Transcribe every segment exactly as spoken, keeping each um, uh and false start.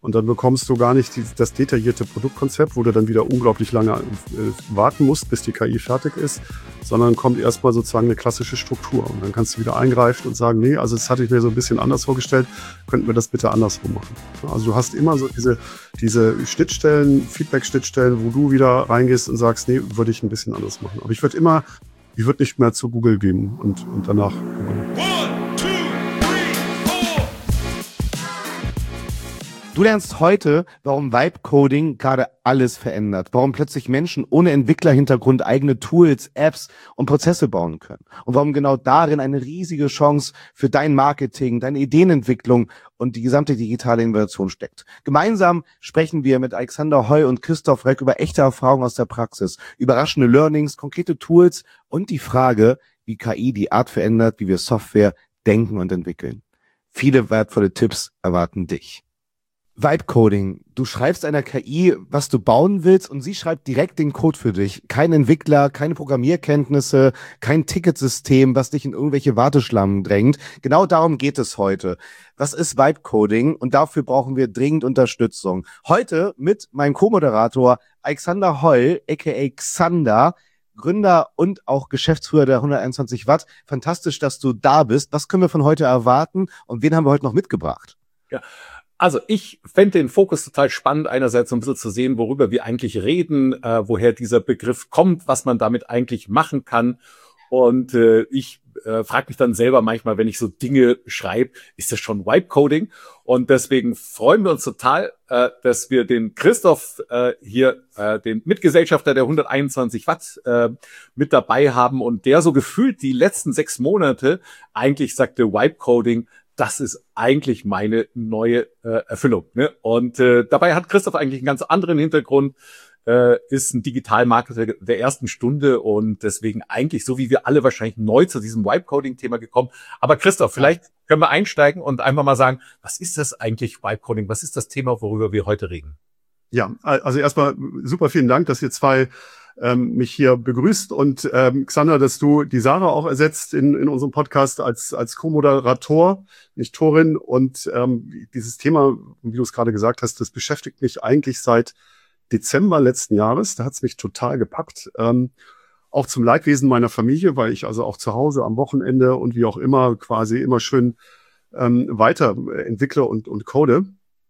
Und dann bekommst du gar nicht die, das detaillierte Produktkonzept, wo du dann wieder unglaublich lange äh, warten musst, bis die K I fertig ist, sondern kommt erstmal sozusagen eine klassische Struktur. Und dann kannst du wieder eingreifen und sagen, nee, also das hatte ich mir so ein bisschen anders vorgestellt, könnten wir das bitte andersrum machen. Also du hast immer so diese, diese Schnittstellen, Feedback-Schnittstellen, wo du wieder reingehst und sagst, nee, würde ich ein bisschen anders machen. Aber ich würde immer, ich würde nicht mehr zu Google gehen und, und danach. Du lernst heute, warum Vibe-Coding gerade alles verändert, warum plötzlich Menschen ohne Entwicklerhintergrund eigene Tools, Apps und Prozesse bauen können und warum genau darin eine riesige Chance für dein Marketing, deine Ideenentwicklung und die gesamte digitale Innovation steckt. Gemeinsam sprechen wir mit Alexander Heu und Christoph Reck über echte Erfahrungen aus der Praxis, überraschende Learnings, konkrete Tools und die Frage, wie K I die Art verändert, wie wir Software denken und entwickeln. Viele wertvolle Tipps erwarten dich. Vibe-Coding. Du schreibst einer K I, was du bauen willst und sie schreibt direkt den Code für dich. Kein Entwickler, keine Programmierkenntnisse, kein Ticketsystem, was dich in irgendwelche Warteschlangen drängt. Genau darum geht es heute. Was ist Vibe-Coding? Und dafür brauchen wir dringend Unterstützung. Heute mit meinem Co-Moderator Alexander Heu, aka Xander, Gründer und auch Geschäftsführer der hunderteinundzwanzig Watt. Fantastisch, dass du da bist. Was können wir von heute erwarten und wen haben wir heute noch mitgebracht? Ja. Also ich fände den Fokus total spannend, einerseits so ein bisschen zu sehen, worüber wir eigentlich reden, äh, woher dieser Begriff kommt, was man damit eigentlich machen kann. Und äh, ich äh, frage mich dann selber manchmal, wenn ich so Dinge schreibe, ist das schon Vibe-Coding? Und deswegen freuen wir uns total, äh, dass wir den Christoph äh, hier, äh, den Mitgesellschafter der hunderteinundzwanzig Watt, äh, mit dabei haben und der so gefühlt die letzten sechs Monate eigentlich sagte, Vibe-Coding, das ist eigentlich meine neue äh, Erfüllung. Ne? Und äh, dabei hat Christoph eigentlich einen ganz anderen Hintergrund, äh, ist ein Digitalmarketer der ersten Stunde und deswegen eigentlich, so wie wir alle wahrscheinlich neu zu diesem Vibe-Coding-Thema gekommen. Aber Christoph, vielleicht können wir einsteigen und einfach mal sagen, was ist das eigentlich Vibe-Coding? Was ist das Thema, worüber wir heute reden? Ja, also erstmal super vielen Dank, dass ihr zwei ähm, mich hier begrüßt und ähm, Xander, dass du die Sarah auch ersetzt in, in unserem Podcast als als Co-Moderator, nicht Torin. Und ähm, dieses Thema, wie du es gerade gesagt hast, das beschäftigt mich eigentlich seit Dezember letzten Jahres. Da hat es mich total gepackt. Ähm, auch zum Leidwesen meiner Familie, weil ich also auch zu Hause am Wochenende und wie auch immer quasi immer schön ähm, weiterentwickle und, und code.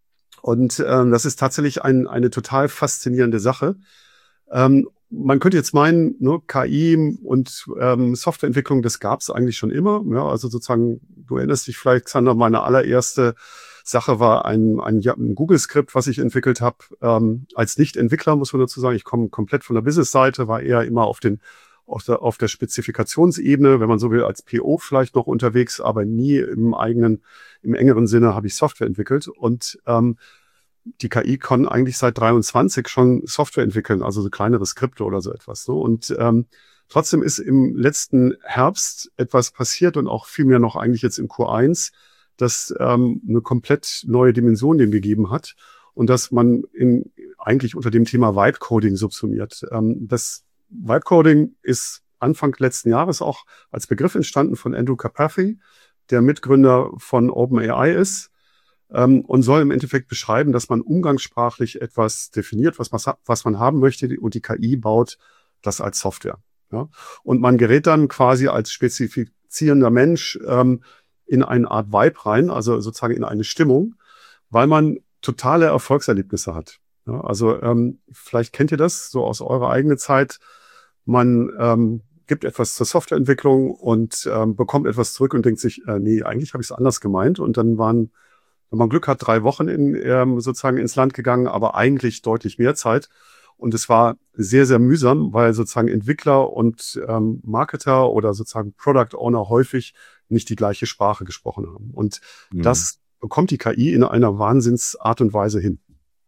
Und ähm, das ist tatsächlich ein, eine total faszinierende Sache. Ähm, man könnte jetzt meinen, ne, K I und ähm, Softwareentwicklung, das gab es eigentlich schon immer. Ja, also sozusagen, du erinnerst dich vielleicht, Xander, meine allererste Sache war ein, ein, ja, ein Google-Skript, was ich entwickelt habe. Ähm, als Nicht-Entwickler muss man dazu sagen, ich komme komplett von der Business-Seite, war eher immer auf den auf der, auf der Spezifikationsebene, wenn man so will, als P O vielleicht noch unterwegs, aber nie im eigenen, im engeren Sinne habe ich Software entwickelt. Und ähm, die K I kann eigentlich seit dreiundzwanzig schon Software entwickeln, also so kleinere Skripte oder so etwas. So. Und ähm, trotzdem ist im letzten Herbst etwas passiert und auch vielmehr noch eigentlich jetzt im Q eins, das ähm, eine komplett neue Dimension dem gegeben hat und dass man in, eigentlich unter dem Thema Vibe-Coding subsumiert. Ähm, das Vibe-Coding ist Anfang letzten Jahres auch als Begriff entstanden von Andrew Karpathy, der Mitgründer von OpenAI ist, ähm, und soll im Endeffekt beschreiben, dass man umgangssprachlich etwas definiert, was man, was man haben möchte, und die K I baut das als Software. Ja? Und man gerät dann quasi als spezifizierender Mensch ähm, in eine Art Vibe rein, also sozusagen in eine Stimmung, weil man totale Erfolgserlebnisse hat. Ja, also ähm, vielleicht kennt ihr das so aus eurer eigenen Zeit. Man ähm, gibt etwas zur Softwareentwicklung und ähm, bekommt etwas zurück und denkt sich, äh, nee, eigentlich habe ich es anders gemeint. Und dann waren, wenn man Glück hat, drei Wochen in, ähm, sozusagen ins Land gegangen, aber eigentlich deutlich mehr Zeit. Und es war sehr, sehr mühsam, weil sozusagen Entwickler und ähm, Marketer oder sozusagen Product Owner häufig nicht die gleiche Sprache gesprochen haben. Und mhm. das bekommt die K I in einer Wahnsinnsart und Weise hin.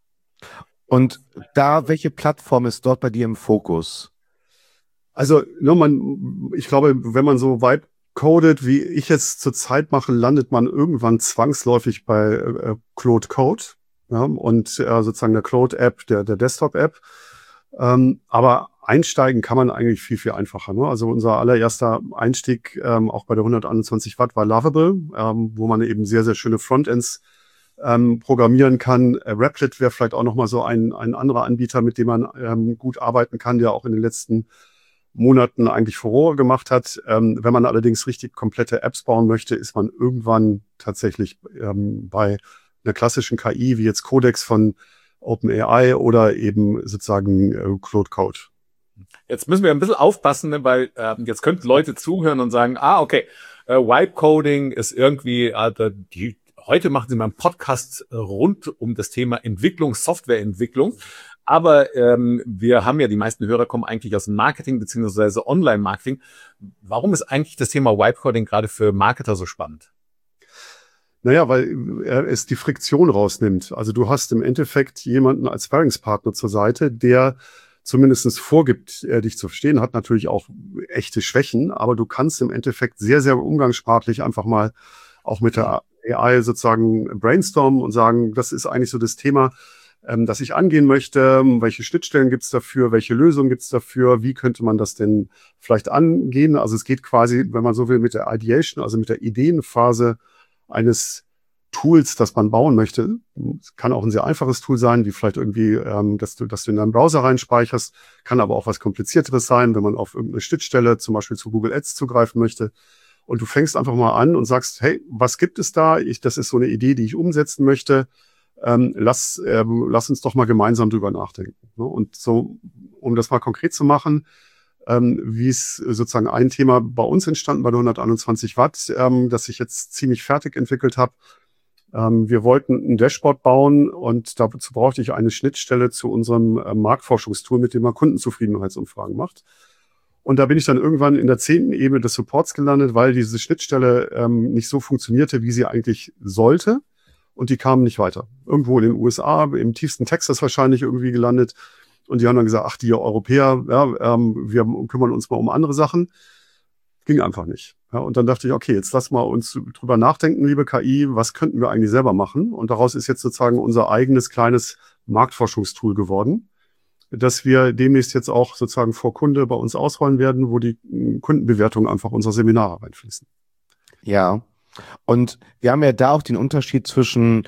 Und da, welche Plattform ist dort bei dir im Fokus? Also, ne, man, ich glaube, wenn man so Vibe codet, wie ich jetzt zurzeit mache, landet man irgendwann zwangsläufig bei äh, Claude Code, ja, und äh, sozusagen der Claude-App, der, der Desktop-App. Ähm, aber einsteigen kann man eigentlich viel, viel einfacher. Ne? Also unser allererster Einstieg, ähm, auch bei der hunderteinundzwanzig Watt, war Lovable, ähm, wo man eben sehr, sehr schöne Frontends ähm, programmieren kann. Äh, Replit wäre vielleicht auch nochmal so ein, ein anderer Anbieter, mit dem man ähm, gut arbeiten kann, der auch in den letzten Monaten eigentlich Furore gemacht hat. Ähm, wenn man allerdings richtig komplette Apps bauen möchte, ist man irgendwann tatsächlich ähm, bei einer klassischen K I, wie jetzt Codex von OpenAI oder eben sozusagen äh, Claude Code. Jetzt müssen wir ein bisschen aufpassen, ne, weil äh, jetzt könnten Leute zuhören und sagen, ah, okay, äh, Vibe Coding ist irgendwie, äh, die, heute machen sie mal einen Podcast äh, rund um das Thema Entwicklung, Softwareentwicklung. Aber ähm, wir haben ja, die meisten Hörer kommen eigentlich aus dem Marketing beziehungsweise Online-Marketing. Warum ist eigentlich das Thema Vibe Coding gerade für Marketer so spannend? Naja, weil er es die Friktion rausnimmt. Also du hast im Endeffekt jemanden als Sparringspartner zur Seite, der zumindest vorgibt, äh, dich zu verstehen, hat natürlich auch echte Schwächen, aber du kannst im Endeffekt sehr, sehr umgangssprachlich einfach mal auch mit der A I sozusagen brainstormen und sagen, das ist eigentlich so das Thema, ähm, das ich angehen möchte. Welche Schnittstellen gibt's dafür? Welche Lösungen gibt's dafür? Wie könnte man das denn vielleicht angehen? Also es geht quasi, wenn man so will, mit der Ideation, also mit der Ideenphase eines Tools, das man bauen möchte. Es kann auch ein sehr einfaches Tool sein, wie vielleicht irgendwie, ähm, dass du, dass du in deinen Browser reinspeicherst. Kann aber auch was Komplizierteres sein, wenn man auf irgendeine Schnittstelle, zum Beispiel zu Google Ads, zugreifen möchte. Und du fängst einfach mal an und sagst, hey, was gibt es da? Ich, das ist so eine Idee, die ich umsetzen möchte. Ähm, lass, ähm, lass uns doch mal gemeinsam drüber nachdenken. Ne? Und so, um das mal konkret zu machen, ähm, wie es sozusagen ein Thema bei uns entstanden, bei der hunderteinundzwanzig Watt, ähm, das ich jetzt ziemlich fertig entwickelt habe. Ähm, wir wollten ein Dashboard bauen und dazu brauchte ich eine Schnittstelle zu unserem äh, Marktforschungstool, mit dem man Kundenzufriedenheitsumfragen macht. Und da bin ich dann irgendwann in der zehnten Ebene des Supports gelandet, weil diese Schnittstelle ähm, nicht so funktionierte, wie sie eigentlich sollte. Und die kamen nicht weiter. Irgendwo in den U S A, im tiefsten Texas wahrscheinlich irgendwie gelandet. Und die haben dann gesagt, ach, die Europäer, ja, ähm, wir kümmern uns mal um andere Sachen. Ging einfach nicht. Ja, und dann dachte ich, okay, jetzt lass mal uns drüber nachdenken, liebe K I, was könnten wir eigentlich selber machen? Und daraus ist jetzt sozusagen unser eigenes kleines Marktforschungstool geworden, dass wir demnächst jetzt auch sozusagen vor Kunde bei uns ausrollen werden, wo die Kundenbewertungen einfach unserer Seminare reinfließen. Ja, und wir haben ja da auch den Unterschied zwischen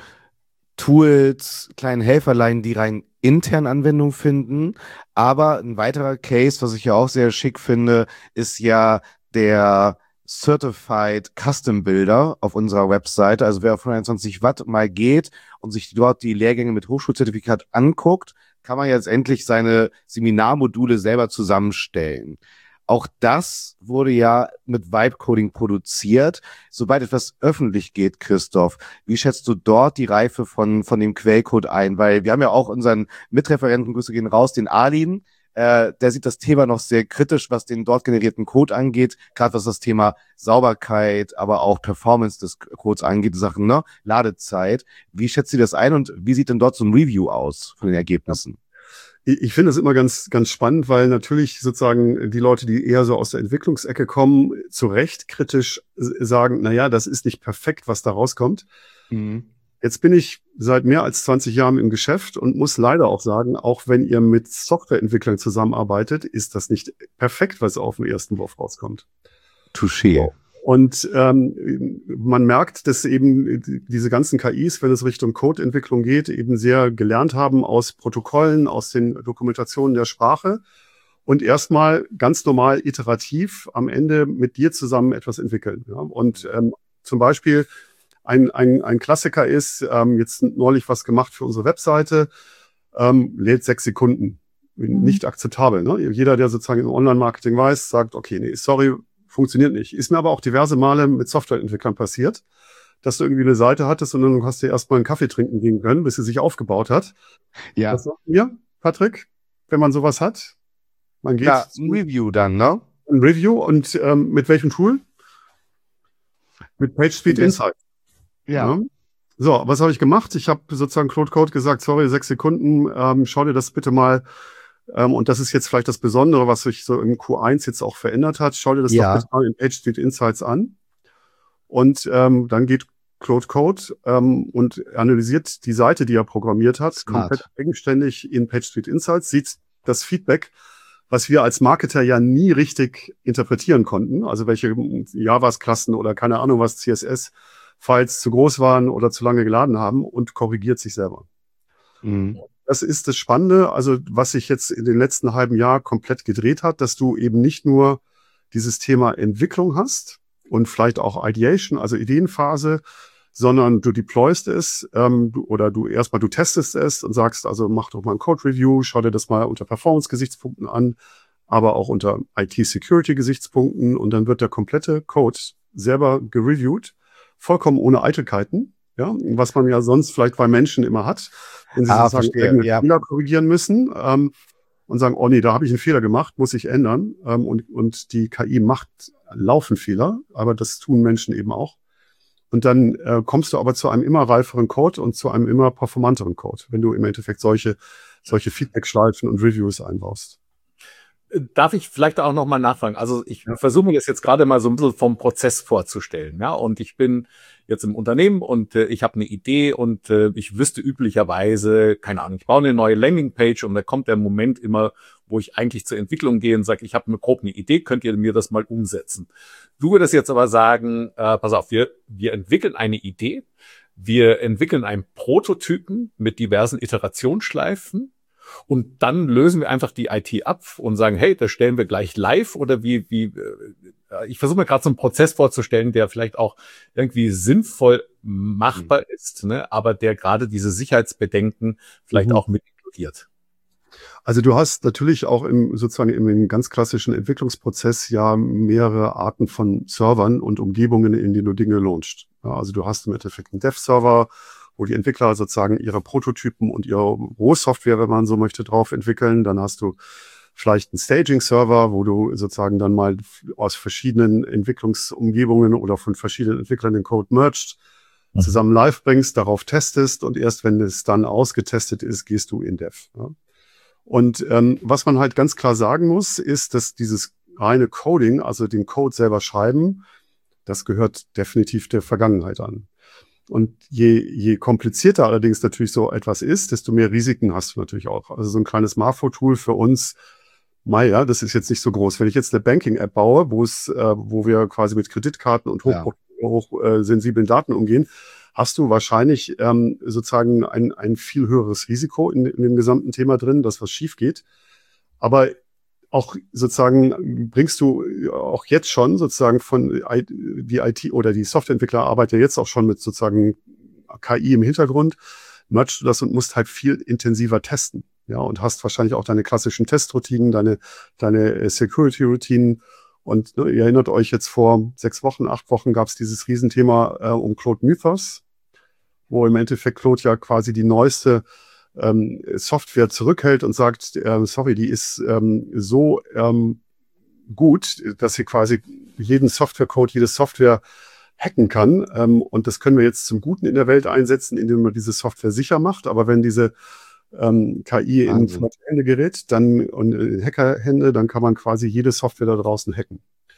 Tools, kleinen Helferlein, die rein intern Anwendung finden, aber ein weiterer Case, was ich ja auch sehr schick finde, ist ja der Certified Custom Builder auf unserer Webseite. Also wer auf hundertzwanzig Watt mal geht und sich dort die Lehrgänge mit Hochschulzertifikat anguckt, kann man jetzt endlich seine Seminarmodule selber zusammenstellen. Auch das wurde ja mit Vibe Coding produziert. Sobald etwas öffentlich geht, Christoph, wie schätzt du dort die Reife von von dem Quellcode ein? Weil wir haben ja auch unseren Mitreferenten, Grüße gehen raus, den Alin, äh, der sieht das Thema noch sehr kritisch, was den dort generierten Code angeht, gerade was das Thema Sauberkeit, aber auch Performance des Codes angeht, Sachen, ne, Ladezeit. Wie schätzt du das ein und wie sieht denn dort so ein Review aus von den Ergebnissen? Ich finde es immer ganz, ganz spannend, weil natürlich sozusagen die Leute, die eher so aus der Entwicklungsecke kommen, zu Recht kritisch sagen, na ja, das ist nicht perfekt, was da rauskommt. Mhm. Jetzt bin ich seit mehr als zwanzig Jahren im Geschäft und muss leider auch sagen, auch wenn ihr mit Softwareentwicklern zusammenarbeitet, ist das nicht perfekt, was auf den ersten Wurf rauskommt. Touché. Und ähm, man merkt, dass eben diese ganzen K Is, wenn es Richtung Codeentwicklung geht, eben sehr gelernt haben aus Protokollen, aus den Dokumentationen der Sprache und erstmal ganz normal iterativ am Ende mit dir zusammen etwas entwickeln. Ja? Und ähm, zum Beispiel ein, ein, ein Klassiker ist, ähm, jetzt neulich was gemacht für unsere Webseite, ähm, lädt sechs Sekunden. Nicht akzeptabel. Ne? Jeder, der sozusagen im Online-Marketing weiß, sagt, okay, nee, sorry, funktioniert nicht. Ist mir aber auch diverse Male mit Softwareentwicklern passiert, dass du irgendwie eine Seite hattest und dann hast du erstmal einen Kaffee trinken gehen können, bis sie sich aufgebaut hat. Ja. Was sagt ihr, Patrick, wenn man sowas hat? Man geht ja, ein Review dann, ne? Ein Review und ähm, mit welchem Tool? Mit PageSpeed Insights. Ja. ja. So, was habe ich gemacht? Ich habe sozusagen Claude Code gesagt, sorry, sechs Sekunden, ähm, schau dir das bitte mal. Ähm, und das ist jetzt vielleicht das Besondere, was sich so im Q eins jetzt auch verändert hat. Schau dir das ja. doch bitte mal in PageSpeed Insights an. Und ähm, dann geht Claude Code ähm, und analysiert die Seite, die er programmiert hat, Smart. komplett eigenständig in PageSpeed Insights, sieht das Feedback, was wir als Marketer ja nie richtig interpretieren konnten. Also welche JavaS-Klassen oder keine Ahnung was, C S S Files zu groß waren oder zu lange geladen haben und korrigiert sich selber. Mhm. Das ist das Spannende, also was sich jetzt in den letzten halben Jahr komplett gedreht hat, dass du eben nicht nur dieses Thema Entwicklung hast und vielleicht auch Ideation, also Ideenphase, sondern du deployst es ähm, du, oder du erstmal du testest es und sagst, also mach doch mal ein Code-Review, schau dir das mal unter Performance-Gesichtspunkten an, aber auch unter I T-Security-Gesichtspunkten und dann wird der komplette Code selber gereviewt, vollkommen ohne Eitelkeiten, ja, was man ja sonst vielleicht bei Menschen immer hat, wenn sie Ah, sozusagen verstehe, eigene ja. Fehler korrigieren müssen ähm, und sagen, oh nee, da habe ich einen Fehler gemacht, muss ich ändern ähm, und, und die K I macht laufen Fehler, aber das tun Menschen eben auch. Und dann äh, kommst du aber zu einem immer reiferen Code und zu einem immer performanteren Code, wenn du im Endeffekt solche, solche Feedback-Schleifen und Reviews einbaust. Darf ich vielleicht auch noch mal nachfragen? Also ich Ja. versuche mir das jetzt gerade mal so ein bisschen vom Prozess vorzustellen, ja. Und ich bin jetzt im Unternehmen und äh, ich habe eine Idee und äh, ich wüsste üblicherweise, keine Ahnung, ich baue eine neue Landingpage und da kommt der Moment immer, wo ich eigentlich zur Entwicklung gehe und sage, ich habe eine grob eine Idee, könnt ihr mir das mal umsetzen? Du würdest jetzt aber sagen, äh, pass auf, wir wir entwickeln eine Idee, wir entwickeln einen Prototypen mit diversen Iterationsschleifen. Und dann lösen wir einfach die I T ab und sagen, hey, das stellen wir gleich live oder wie, wie, äh, ich versuche mir gerade so einen Prozess vorzustellen, der vielleicht auch irgendwie sinnvoll machbar ist, ne, aber der gerade diese Sicherheitsbedenken vielleicht Mhm. auch mit inkludiert. Also du hast natürlich auch im sozusagen im ganz klassischen Entwicklungsprozess ja mehrere Arten von Servern und Umgebungen, in denen du Dinge launchst. Ja, also du hast im Endeffekt einen Dev-Server, wo die Entwickler sozusagen ihre Prototypen und ihre Rohsoftware, wenn man so möchte, drauf entwickeln. Dann hast du vielleicht einen Staging-Server, wo du sozusagen dann mal aus verschiedenen Entwicklungsumgebungen oder von verschiedenen Entwicklern den Code merged, Mhm. zusammen live bringst, darauf testest und erst wenn es dann ausgetestet ist, gehst du in Dev. Ja. Und ähm, was man halt ganz klar sagen muss, ist, dass dieses reine Coding, also den Code selber schreiben, das gehört definitiv der Vergangenheit an. Und je, je komplizierter allerdings natürlich so etwas ist, desto mehr Risiken hast du natürlich auch. Also so ein kleines Marfo-Tool für uns, mei, ja, das ist jetzt nicht so groß. Wenn ich jetzt eine Banking-App baue, wo es, äh, wo wir quasi mit Kreditkarten und hoch, Ja. hoch äh, sensiblen Daten umgehen, hast du wahrscheinlich ähm, sozusagen ein, ein viel höheres Risiko in, in dem gesamten Thema drin, dass was schief geht. Aber auch sozusagen bringst du auch jetzt schon sozusagen von I- die I T oder die Softwareentwickler arbeiten ja jetzt auch schon mit sozusagen K I im Hintergrund, mergst du das und musst halt viel intensiver testen. Ja, und hast wahrscheinlich auch deine klassischen Testroutinen, deine, deine äh, Security-Routinen. Und ne, ihr erinnert euch jetzt vor sechs Wochen, acht Wochen gab es dieses Riesenthema äh, um Claude Mythos, wo im Endeffekt Claude ja quasi die neueste ähm, Software zurückhält und sagt, ähm, sorry, die ist ähm, so ähm, gut, dass sie quasi jeden Softwarecode, jede Software hacken kann. Ähm, und das können wir jetzt zum Guten in der Welt einsetzen, indem man diese Software sicher macht. Aber wenn diese ähm, K I in Wahnsinn. falsche Hände gerät, dann und in Hackerhände, dann kann man quasi jede Software da draußen hacken.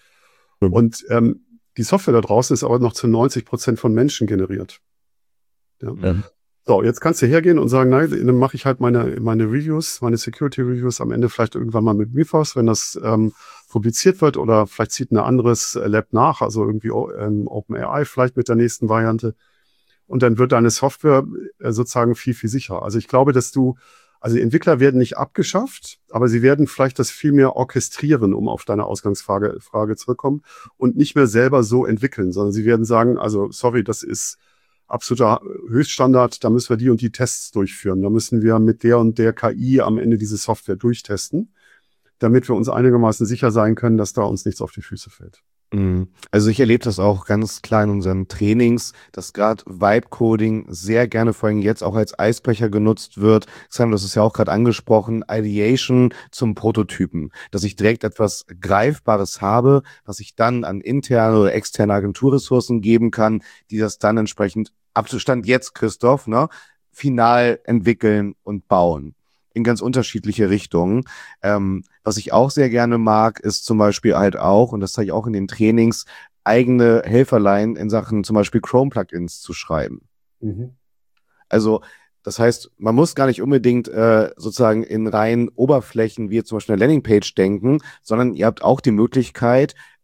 Mhm. Und ähm, die Software da draußen ist aber noch zu neunzig Prozent von Menschen generiert. Ja. Ja. So, jetzt kannst du hergehen und sagen, nein, dann mache ich halt meine, meine Reviews, meine Security-Reviews am Ende vielleicht irgendwann mal mit Mythos, wenn das ähm, publiziert wird oder vielleicht zieht ein anderes Lab nach, also irgendwie ähm, OpenAI vielleicht mit der nächsten Variante. Und dann wird deine Software äh, sozusagen viel, viel sicherer. Also ich glaube, dass du, also die Entwickler werden nicht abgeschafft, aber sie werden vielleicht das viel mehr orchestrieren, um auf deine Ausgangsfrage Frage zurückkommen und nicht mehr selber so entwickeln, sondern sie werden sagen, also sorry, das ist absoluter Höchststandard, da müssen wir die und die Tests durchführen. Da müssen wir mit der und der K I am Ende diese Software durchtesten, damit wir uns einigermaßen sicher sein können, dass da uns nichts auf die Füße fällt. Mhm. Also ich erlebe das auch ganz klar in unseren Trainings, dass gerade Vibe-Coding sehr gerne, vor allem jetzt auch als Eisbrecher genutzt wird. Sam, das ist ja auch gerade angesprochen, Ideation zum Prototypen, dass ich direkt etwas Greifbares habe, was ich dann an interne oder externe Agenturressourcen geben kann, die das dann entsprechend, Abstand jetzt, Christoph, ne, final entwickeln und bauen. In ganz unterschiedliche Richtungen. Ähm, was ich auch sehr gerne mag, ist zum Beispiel halt auch, und das zeige ich auch in den Trainings, eigene Helferlein in Sachen zum Beispiel Chrome-Plugins zu schreiben. Mhm. Also das heißt, man muss gar nicht unbedingt äh, sozusagen in reinen Oberflächen wie zum Beispiel eine Landingpage denken, sondern ihr habt auch die Möglichkeit,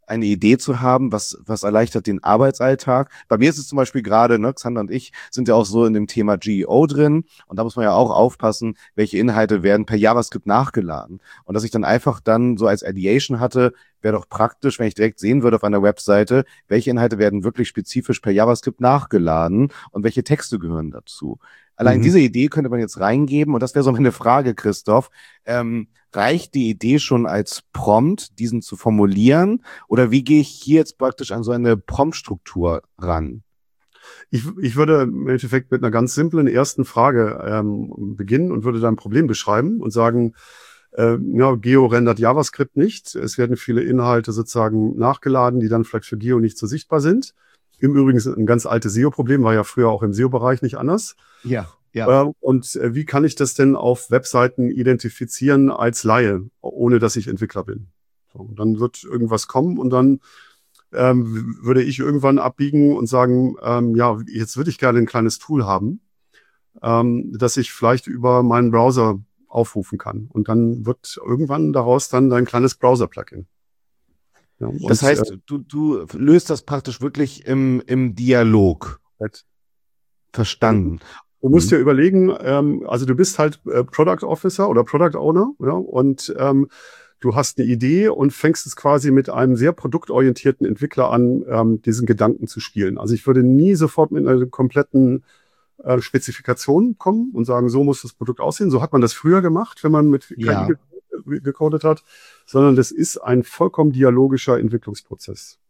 eine Idee zu haben, was, was erleichtert den Arbeitsalltag. Bei mir ist es zum Beispiel gerade, ne, Xander und ich sind ja auch so in dem Thema G E O drin und da muss man ja auch aufpassen, welche Inhalte werden per JavaScript nachgeladen. Und dass ich dann einfach dann so als Ideation hatte, wäre doch praktisch, wenn ich direkt sehen würde auf einer Webseite, welche Inhalte werden wirklich spezifisch per JavaScript nachgeladen und welche Texte gehören dazu. Allein Mhm. diese Idee könnte man jetzt reingeben und das wäre so meine Frage, Christoph. Ähm, reicht die Idee schon als Prompt, diesen zu formulieren? Oder wie gehe ich hier jetzt praktisch an so eine Prompt-Struktur ran? Ich, ich würde im Endeffekt mit einer ganz simplen ersten Frage ähm, beginnen und würde dann ein Problem beschreiben und sagen, äh, ja, Geo rendert JavaScript nicht. Es werden viele Inhalte sozusagen nachgeladen, die dann vielleicht für Geo nicht so sichtbar sind. Im Übrigen ein ganz altes S E O-Problem, war ja früher auch im S E O-Bereich nicht anders. Ja, ja. Äh, und äh, wie kann ich das denn auf Webseiten identifizieren als Laie, ohne dass ich Entwickler bin? So, und dann wird irgendwas kommen und dann ähm, würde ich irgendwann abbiegen und sagen, ähm, ja, jetzt würde ich gerne ein kleines Tool haben, ähm, das ich vielleicht über meinen Browser aufrufen kann. Und dann wird irgendwann daraus dann ein kleines Browser-Plugin. Ja, und, Das heißt, äh, du, du löst das praktisch wirklich im, im Dialog. Verstanden. Du musst dir überlegen, ähm, also du bist halt äh, Product Officer oder Product Owner, ja, und ähm, du hast eine Idee und fängst es quasi mit einem sehr produktorientierten Entwickler an, ähm, diesen Gedanken zu spielen. Also ich würde nie sofort mit einer kompletten äh, Spezifikation kommen und sagen, so muss das Produkt aussehen. So hat man das früher gemacht, wenn man mit K I Ja. ge gecodet hat, sondern das ist ein vollkommen dialogischer Entwicklungsprozess.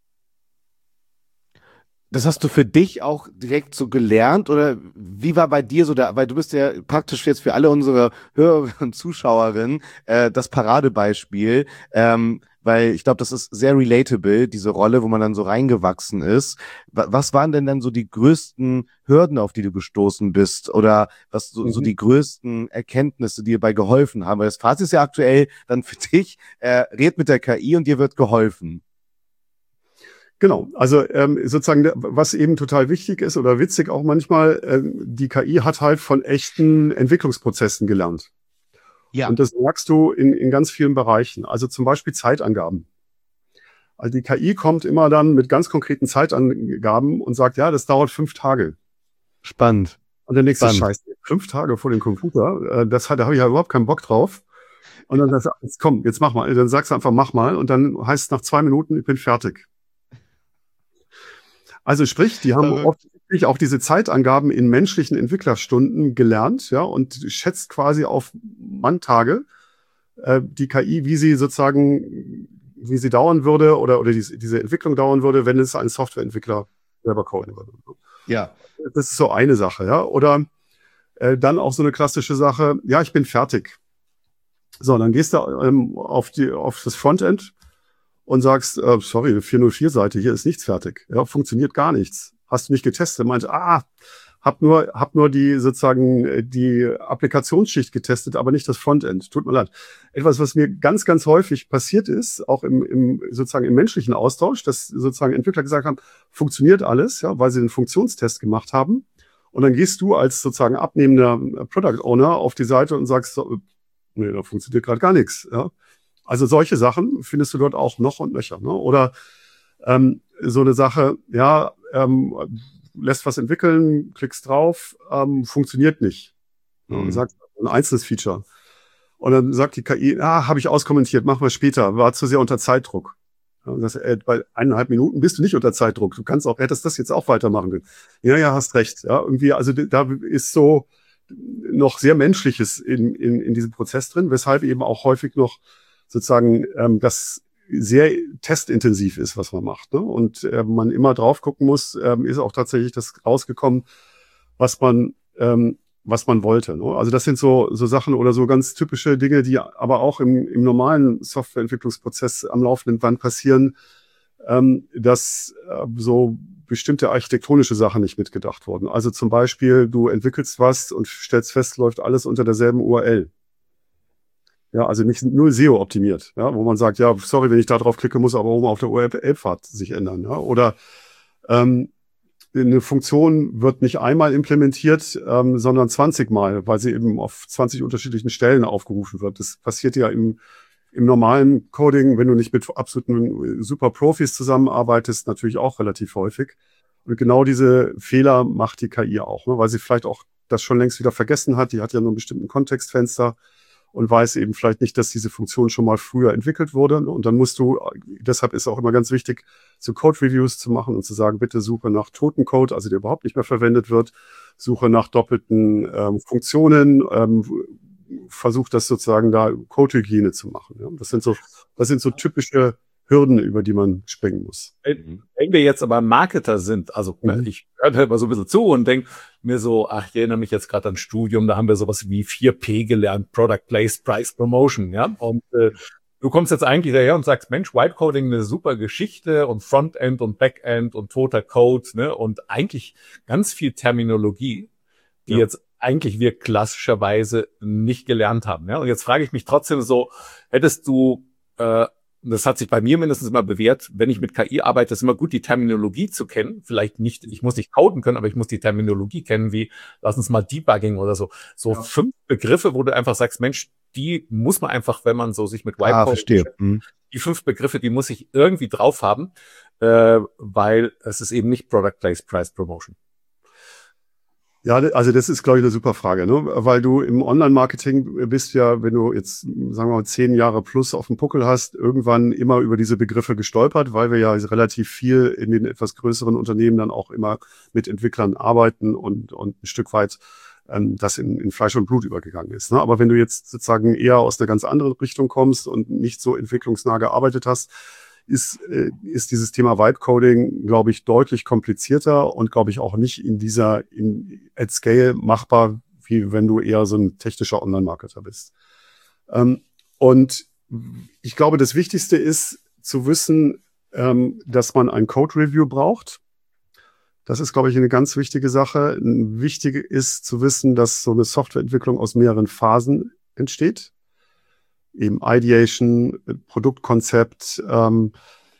Das hast du für dich auch direkt so gelernt oder wie war bei dir so der, weil du bist ja praktisch jetzt für alle unsere Hörer und Zuschauerinnen äh, das Paradebeispiel, ähm, weil ich glaube, das ist sehr relatable, diese Rolle, wo man dann so reingewachsen ist. Wa- Was waren denn dann so die größten Hürden, auf die du gestoßen bist oder was so, so Mhm. die größten Erkenntnisse, die dir dabei geholfen haben? Weil das Fazit ist ja aktuell dann für dich, äh, red mit der K I und dir wird geholfen. Genau, also ähm, sozusagen, der- was eben total wichtig ist oder witzig auch manchmal, ähm, die K I hat halt von echten Entwicklungsprozessen gelernt. Ja. Und das merkst du in, in ganz vielen Bereichen. Also zum Beispiel Zeitangaben. Also die K I kommt immer dann mit ganz konkreten Zeitangaben und sagt, ja, das dauert fünf Tage. Spannend. Und dann denkst du, Spannend. scheiße, fünf Tage vor dem Computer, äh, das hat, da habe ich ja überhaupt keinen Bock drauf. Und dann sagst du, jetzt komm, jetzt mach mal. Dann sagst du einfach, mach mal. Und dann heißt es nach zwei Minuten, ich bin fertig. Also sprich, die haben Verrückt. offensichtlich auch diese Zeitangaben in menschlichen Entwicklerstunden gelernt, ja, und schätzt quasi auf Manntage äh, die K I, wie sie sozusagen, wie sie dauern würde oder, oder diese, diese Entwicklung dauern würde, wenn es ein Softwareentwickler selber coden würde. Ja. Das ist so eine Sache, ja. Oder äh, dann auch so eine klassische Sache, ja, ich bin fertig. So, dann gehst du ähm, auf, die, auf das Frontend und sagst, äh, sorry, eine vierhundertvier-Seite, hier ist nichts fertig. Ja, funktioniert gar nichts. Hast du nicht getestet? Meinte, ah, hab nur, hab nur die sozusagen äh, die Applikationsschicht getestet, aber nicht das Frontend. Tut mir leid. Etwas, was mir ganz, ganz häufig passiert ist, auch im, im sozusagen im menschlichen Austausch, dass sozusagen Entwickler gesagt haben, funktioniert alles, ja, weil sie einen Funktionstest gemacht haben. Und dann gehst du als sozusagen abnehmender Product Owner auf die Seite und sagst, so, nee, da funktioniert gerade gar nichts. Ja. Also solche Sachen findest du dort auch noch und nöcher. Ne? Oder ähm, so eine Sache, ja, ähm, lässt was entwickeln, klickst drauf, ähm, funktioniert nicht. Ja, und Mhm. sagst ein einzelnes Feature. Und dann sagt die K I, ah, habe ich auskommentiert, machen wir später, war zu sehr unter Zeitdruck. Ja, und das, äh, bei eineinhalb Minuten bist du nicht unter Zeitdruck. Du kannst auch, hättest das jetzt auch weitermachen können. Ja, ja, hast recht. Ja, irgendwie, also da ist so noch sehr Menschliches in, in, in diesem Prozess drin, weshalb eben auch häufig noch sozusagen ähm, das sehr testintensiv ist, was man macht. Ne? Und äh, man immer drauf gucken muss, ähm, ist auch tatsächlich das rausgekommen, was man ähm, was man wollte. Ne? Also das sind so so Sachen oder so ganz typische Dinge, die aber auch im, im normalen Softwareentwicklungsprozess am laufenden Band passieren, ähm, dass äh, so bestimmte architektonische Sachen nicht mitgedacht wurden. Also zum Beispiel, du entwickelst was und stellst fest, läuft alles unter derselben U R L. Ja, also nicht null S E O optimiert, ja, wo man sagt, ja, sorry, wenn ich da drauf klicke, muss aber oben auf der U R L-Pfad sich ändern, ja, oder ähm, eine Funktion wird nicht einmal implementiert, ähm, sondern zwanzig Mal, weil sie eben auf zwanzig unterschiedlichen Stellen aufgerufen wird. Das passiert ja im, im normalen Coding, wenn du nicht mit absoluten super Profis zusammenarbeitest, natürlich auch relativ häufig. Und genau diese Fehler macht die K I auch, ne? Weil sie vielleicht auch das schon längst wieder vergessen hat. Die hat ja nur einen bestimmten Kontextfenster und weiß eben vielleicht nicht, dass diese Funktion schon mal früher entwickelt wurde. Und dann musst du, deshalb ist auch immer ganz wichtig, so Code-Reviews zu machen und zu sagen, bitte suche nach toten Code, also der überhaupt nicht mehr verwendet wird, suche nach doppelten ähm, Funktionen, ähm, versuch das sozusagen da Code-Hygiene zu machen. Ja? Das sind so, das sind so typische Hürden, über die man springen muss. Wenn wir jetzt aber Marketer sind, also mhm. ich höre halt mal so ein bisschen zu und denke mir so, ach, ich erinnere mich jetzt gerade ans Studium, da haben wir sowas wie vier P gelernt, Product Place, Price, Promotion, ja, und äh, du kommst jetzt eigentlich daher und sagst, Mensch, Whitecoding eine super Geschichte und Frontend und Backend und toter Code, ne, und eigentlich ganz viel Terminologie, die ja. jetzt eigentlich wir klassischerweise nicht gelernt haben, ja, und jetzt frage ich mich trotzdem so, hättest du äh, das hat sich bei mir mindestens immer bewährt, wenn ich mit K I arbeite, ist immer gut, die Terminologie zu kennen. Vielleicht nicht, ich muss nicht coden können, aber ich muss die Terminologie kennen, wie, lass uns mal Debugging oder so. So ja. fünf Begriffe, wo du einfach sagst, Mensch, die muss man einfach, wenn man so sich mit Whitecoding, ah, verstehe. Mhm. die fünf Begriffe, die muss ich irgendwie drauf haben, äh, weil es ist eben nicht Product Place, Price, Promotion. Ja, also das ist, glaube ich, eine super Frage, ne? Weil du im Online-Marketing bist ja, wenn du jetzt, sagen wir mal, zehn Jahre plus auf dem Puckel hast, irgendwann immer über diese Begriffe gestolpert, weil wir ja relativ viel in den etwas größeren Unternehmen dann auch immer mit Entwicklern arbeiten und, und ein Stück weit ähm, das in, in Fleisch und Blut übergegangen ist, ne? Aber wenn du jetzt sozusagen eher aus einer ganz anderen Richtung kommst und nicht so entwicklungsnah gearbeitet hast, ist, äh, ist dieses Thema Vibe-Coding, glaube ich, deutlich komplizierter und, glaube ich, auch nicht in dieser, in, at scale machbar, wie wenn du eher so ein technischer Online-Marketer bist. Ähm, und ich glaube, das Wichtigste ist zu wissen, ähm, dass man ein Code-Review braucht. Das ist, glaube ich, eine ganz wichtige Sache. Wichtig ist zu wissen, dass so eine Softwareentwicklung aus mehreren Phasen entsteht. Eben Ideation, Produktkonzept, ähm,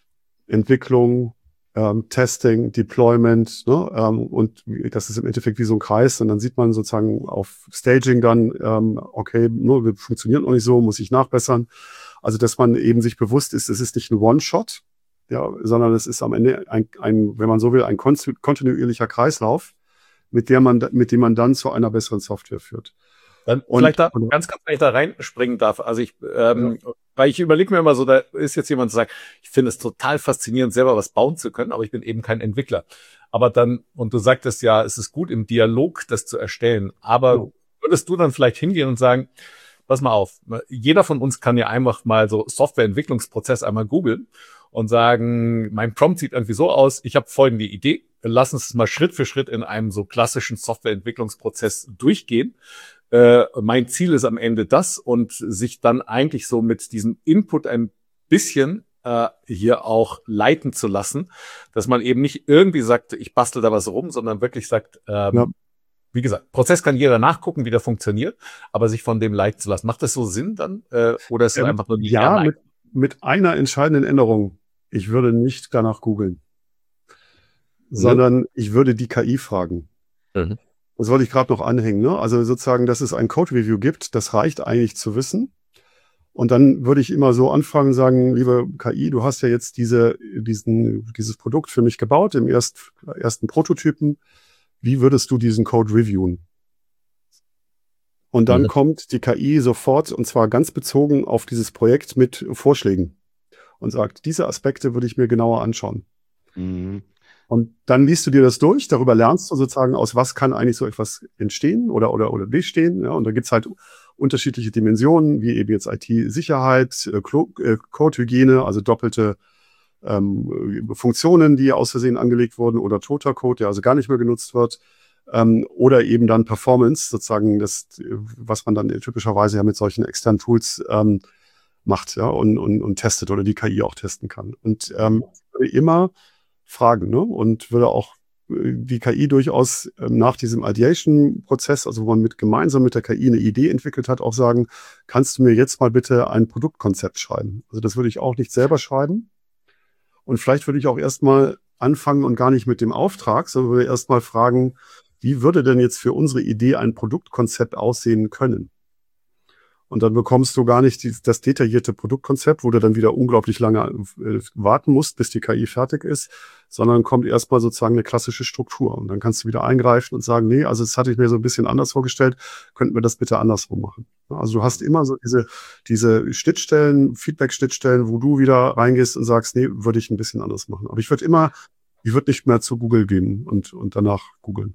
Entwicklung, ähm, Testing, Deployment, ne? ähm, und das ist im Endeffekt wie so ein Kreis und dann sieht man sozusagen auf Staging dann, ähm, okay, ne, wir funktionieren noch nicht so, muss ich nachbessern. Also, dass man eben sich bewusst ist, es ist nicht ein One-Shot, ja, sondern es ist am Ende ein, ein wenn man so will, ein kontinuierlicher Kreislauf, mit der man, mit dem man dann zu einer besseren Software führt. Dann und, vielleicht da ganz, ganz wenn ich da reinspringen darf. Also ich, ähm, ja. weil ich überlege mir immer so, da ist jetzt jemand, der sagt, ich finde es total faszinierend, selber was bauen zu können, aber ich bin eben kein Entwickler. Aber dann, und du sagtest ja, es ist gut im Dialog, das zu erstellen. Aber ja. würdest du dann vielleicht hingehen und sagen, pass mal auf, jeder von uns kann ja einfach mal so Softwareentwicklungsprozess einmal googeln und sagen, mein Prompt sieht irgendwie so aus, ich habe folgende Idee, lass uns es mal Schritt für Schritt in einem so klassischen Softwareentwicklungsprozess durchgehen. Äh, mein Ziel ist am Ende das und sich dann eigentlich so mit diesem Input ein bisschen äh, hier auch leiten zu lassen, dass man eben nicht irgendwie sagt, ich bastel da was rum, sondern wirklich sagt, ähm, ja. wie gesagt, Prozess kann jeder nachgucken, wie der funktioniert, aber sich von dem leiten zu lassen. Macht das so Sinn dann? Äh, oder ist es ähm, einfach nur die Ja, mit, mit einer entscheidenden Änderung. Ich würde nicht danach googeln, mhm. sondern ich würde die K I fragen. Mhm. Das wollte ich gerade noch anhängen, ne? Also sozusagen, dass es ein Code-Review gibt, das reicht eigentlich zu wissen. Und dann würde ich immer so anfangen und sagen, liebe K I, du hast ja jetzt diese, diesen, dieses Produkt für mich gebaut, im erst, ersten Prototypen. Wie würdest du diesen Code reviewen? Und dann mhm. kommt die K I sofort, und zwar ganz bezogen auf dieses Projekt, mit Vorschlägen und sagt, diese Aspekte würde ich mir genauer anschauen. Mhm. Und dann liest du dir das durch, darüber lernst du sozusagen, aus was kann eigentlich so etwas entstehen oder oder oder bestehen. Ja, und da gibt's halt unterschiedliche Dimensionen, wie eben jetzt I T-Sicherheit, äh, Code-Hygiene, also doppelte ähm, Funktionen, die aus Versehen angelegt wurden, oder toter Code, der also gar nicht mehr genutzt wird. Ähm, oder eben dann Performance, sozusagen das, was man dann typischerweise ja mit solchen externen Tools ähm, macht, ja, und, und, und testet oder die K I auch testen kann. Und ähm, immer fragen, ne? Und würde auch die K I durchaus ähm, nach diesem Ideation-Prozess, also wo man mit gemeinsam mit der K I eine Idee entwickelt hat, auch sagen, kannst du mir jetzt mal bitte ein Produktkonzept schreiben? Also das würde ich auch nicht selber schreiben. Und vielleicht würde ich auch erstmal anfangen und gar nicht mit dem Auftrag, sondern würde erstmal fragen, wie würde denn jetzt für unsere Idee ein Produktkonzept aussehen können? Und dann bekommst du gar nicht die, das detaillierte Produktkonzept, wo du dann wieder unglaublich lange äh, warten musst, bis die K I fertig ist, sondern kommt erstmal sozusagen eine klassische Struktur. Und dann kannst du wieder eingreifen und sagen, nee, also das hatte ich mir so ein bisschen anders vorgestellt, könnten wir das bitte andersrum machen. Also du hast immer so diese, diese Schnittstellen, Feedback-Schnittstellen, wo du wieder reingehst und sagst, nee, würde ich ein bisschen anders machen. Aber ich würde immer, ich würde nicht mehr zu Google gehen und, und danach googeln.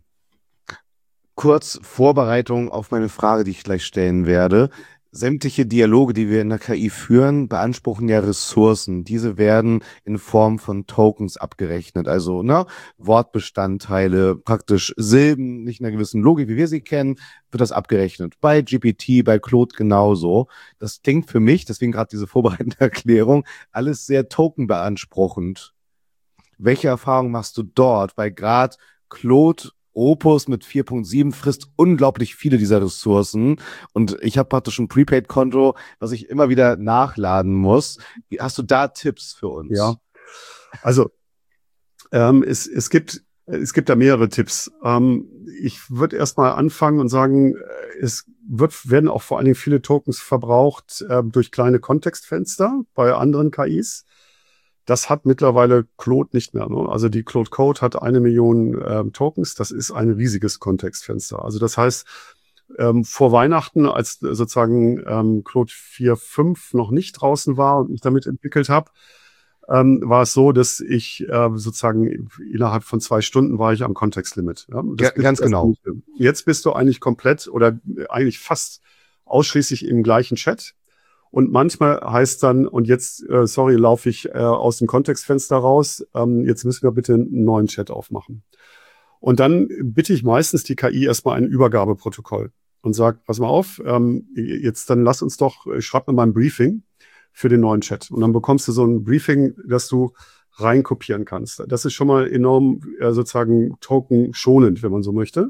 Kurz Vorbereitung auf meine Frage, die ich gleich stellen werde. Sämtliche Dialoge, die wir in der K I führen, beanspruchen ja Ressourcen. Diese werden in Form von Tokens abgerechnet. Also ne, Wortbestandteile, praktisch Silben, nicht in einer gewissen Logik, wie wir sie kennen, wird das abgerechnet. Bei G P T, bei Claude genauso. Das klingt für mich, deswegen gerade diese vorbereitende Erklärung, alles sehr tokenbeanspruchend. Welche Erfahrungen machst du dort? Weil gerade Claude Opus mit vier Punkt sieben frisst unglaublich viele dieser Ressourcen und ich habe praktisch ein Prepaid-Konto, was ich immer wieder nachladen muss. Hast du da Tipps für uns? Ja, also ähm, es, es gibt es gibt da mehrere Tipps. Ähm, ich würde erstmal anfangen und sagen, es wird, werden auch vor allen Dingen viele Tokens verbraucht äh, durch kleine Kontextfenster bei anderen K Is. Das hat mittlerweile Claude nicht mehr. Ne? Also die Claude Code hat eine Million ähm, Tokens. Das ist ein riesiges Kontextfenster. Also das heißt, ähm, vor Weihnachten, als sozusagen ähm, Claude vier Punkt fünf noch nicht draußen war und ich damit entwickelt habe, ähm, war es so, dass ich äh, sozusagen innerhalb von zwei Stunden war ich am Kontextlimit. Ja? Ja, ganz genau. Jetzt bist du eigentlich komplett oder eigentlich fast ausschließlich im gleichen Chat. Und manchmal heißt dann, und jetzt, äh, sorry, laufe ich äh, aus dem Kontextfenster raus, ähm, jetzt müssen wir bitte einen neuen Chat aufmachen. Und dann bitte ich meistens die K I erstmal ein Übergabeprotokoll und sage, pass mal auf, ähm, jetzt dann lass uns doch, schreib mir mal ein Briefing für den neuen Chat. Und dann bekommst du so ein Briefing, das du reinkopieren kannst. Das ist schon mal enorm äh, sozusagen token-schonend, wenn man so möchte.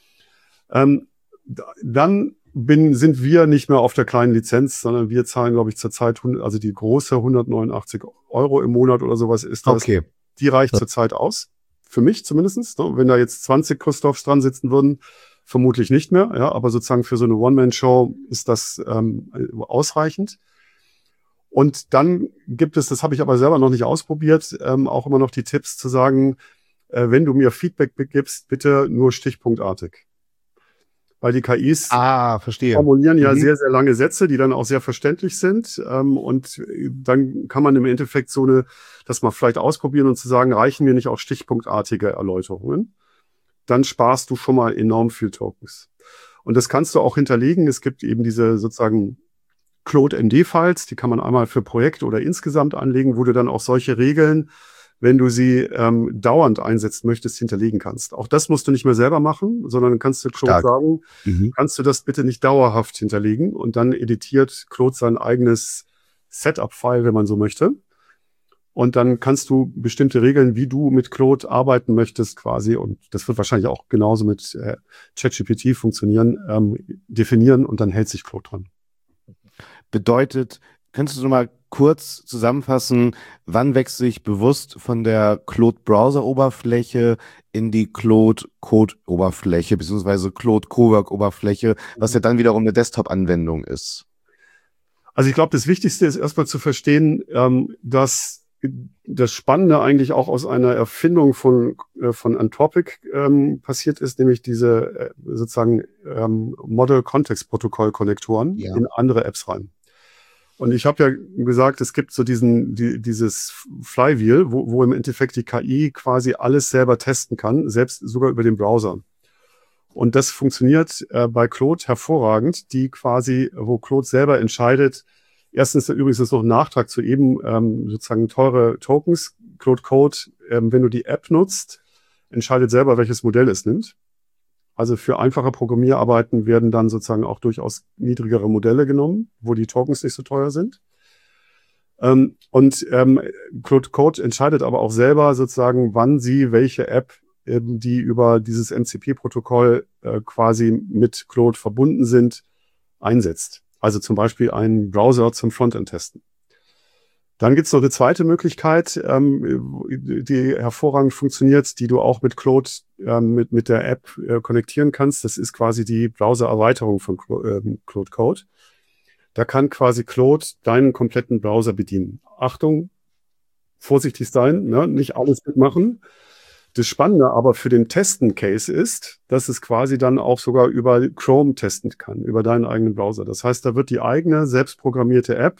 Ähm, dann bin, sind wir nicht mehr auf der kleinen Lizenz, sondern wir zahlen, glaube ich, zurzeit, also die große hundertneunundachtzig Euro im Monat oder sowas ist das. Okay. Die reicht zurzeit aus. Für mich zumindestens. Ne? Wenn da jetzt zwanzig Christophs dran sitzen würden, vermutlich nicht mehr. Ja, aber sozusagen für so eine One-Man-Show ist das ähm, ausreichend. Und dann gibt es, das habe ich aber selber noch nicht ausprobiert, ähm, auch immer noch die Tipps zu sagen, äh, wenn du mir Feedback gibst, bitte nur stichpunktartig. Weil die K Is ah, verstehe. formulieren ja mhm. sehr, sehr lange Sätze, die dann auch sehr verständlich sind. Ähm, und dann kann man im Endeffekt so eine, das mal vielleicht ausprobieren und zu sagen, reichen mir nicht auch stichpunktartige Erläuterungen. Dann sparst du schon mal enorm viel Tokens. Und das kannst du auch hinterlegen. Es gibt eben diese sozusagen Claude M D-Files, die kann man einmal für Projekte oder insgesamt anlegen, wo du dann auch solche Regeln, wenn du sie ähm, dauernd einsetzen möchtest, hinterlegen kannst. Auch das musst du nicht mehr selber machen, sondern kannst du Claude Stark. sagen, Mhm. kannst du das bitte nicht dauerhaft hinterlegen und dann editiert Claude sein eigenes Setup-File, wenn man so möchte. Und dann kannst du bestimmte Regeln, wie du mit Claude arbeiten möchtest quasi, und das wird wahrscheinlich auch genauso mit äh, ChatGPT funktionieren, ähm, definieren und dann hält sich Claude dran. Bedeutet, könntest du noch mal kurz zusammenfassen, wann wechsle ich bewusst von der Claude-Browser-Oberfläche in die Claude-Code-Oberfläche, beziehungsweise Claude-Cowork-Oberfläche, was ja dann wiederum eine Desktop-Anwendung ist? Also ich glaube, das Wichtigste ist erstmal zu verstehen, ähm, dass das Spannende eigentlich auch aus einer Erfindung von, äh, von Anthropic ähm, passiert ist, nämlich diese äh, sozusagen ähm, Model-Context-Protokoll-Konnektoren Ja. in andere Apps rein. Und ich habe ja gesagt, es gibt so diesen die, dieses Flywheel, wo, wo im Endeffekt die K I quasi alles selber testen kann, selbst sogar über den Browser. Und das funktioniert äh, bei Claude hervorragend, die quasi, wo Claude selber entscheidet. Erstens übrigens ist noch ein Nachtrag zu eben, ähm, sozusagen teure Tokens. Claude Code, ähm, wenn du die App nutzt, entscheidet selber, welches Modell es nimmt. Also für einfache Programmierarbeiten werden dann sozusagen auch durchaus niedrigere Modelle genommen, wo die Tokens nicht so teuer sind. Ähm, und ähm, Claude Code entscheidet aber auch selber sozusagen, wann sie welche App, ähm, die über dieses M C P-Protokoll äh, quasi mit Claude verbunden sind, einsetzt. Also zum Beispiel einen Browser zum Frontend testen. Dann gibt's noch eine zweite Möglichkeit, ähm, die hervorragend funktioniert, die du auch mit Claude, ähm, mit, mit der App äh, konnektieren kannst. Das ist quasi die Browser-Erweiterung von äh, Claude Code. Da kann quasi Claude deinen kompletten Browser bedienen. Achtung, vorsichtig sein, ne? Nicht alles mitmachen. Das Spannende aber für den Testen-Case ist, dass es quasi dann auch sogar über Chrome testen kann, über deinen eigenen Browser. Das heißt, da wird die eigene selbstprogrammierte App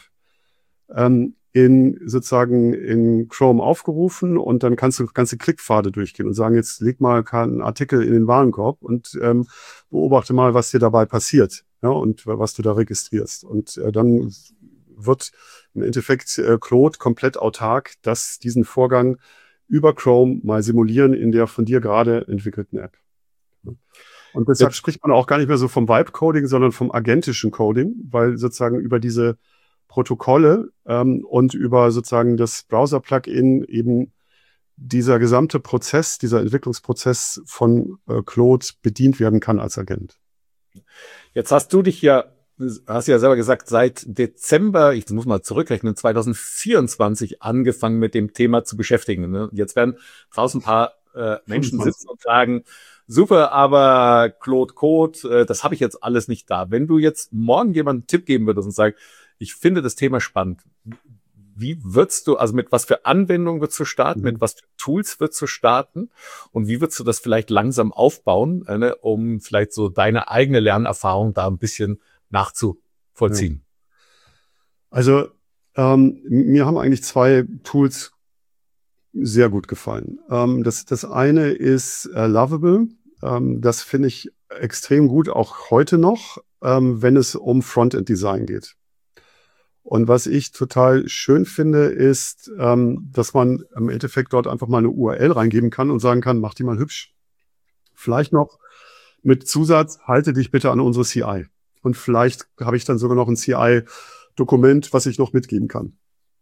ähm, in sozusagen in Chrome aufgerufen und dann kannst du ganze Klickpfade durchgehen und sagen, jetzt leg mal einen Artikel in den Warenkorb und ähm, beobachte mal, was dir dabei passiert, ja, und was du da registrierst. Und äh, dann wird im Endeffekt äh, Claude komplett autark, dass diesen Vorgang über Chrome mal simulieren in der von dir gerade entwickelten App. Und deshalb ja. spricht man auch gar nicht mehr so vom Vibe-Coding, sondern vom agentischen Coding, weil sozusagen über diese Protokolle ähm, und über sozusagen das Browser-Plugin eben dieser gesamte Prozess, dieser Entwicklungsprozess von äh, Claude bedient werden kann als Agent. Jetzt hast du dich ja hast ja selber gesagt, seit Dezember, ich muss mal zurückrechnen, zwanzig vierundzwanzig angefangen mit dem Thema zu beschäftigen. Ne? Jetzt werden draußen ein paar äh, Menschen sitzen und sagen, super, aber Claude Code, äh, das habe ich jetzt alles nicht da. Wenn du jetzt morgen jemandem einen Tipp geben würdest und sagst, ich finde das Thema spannend, wie würdest du, also mit was für Anwendungen würdest du starten, mhm. mit was für Tools würdest du starten und wie würdest du das vielleicht langsam aufbauen, äh, ne, um vielleicht so deine eigene Lernerfahrung da ein bisschen nachzuvollziehen? Ja. Also ähm, mir haben eigentlich zwei Tools sehr gut gefallen. Ähm, das, das eine ist äh, Lovable. Ähm, das finde ich extrem gut, auch heute noch, ähm, wenn es um Frontend-Design geht. Und was ich total schön finde, ist, ähm, dass man im Endeffekt dort einfach mal eine U R L reingeben kann und sagen kann, mach die mal hübsch. Vielleicht noch mit Zusatz, halte dich bitte an unsere C I. Und vielleicht habe ich dann sogar noch ein C I-Dokument, was ich noch mitgeben kann.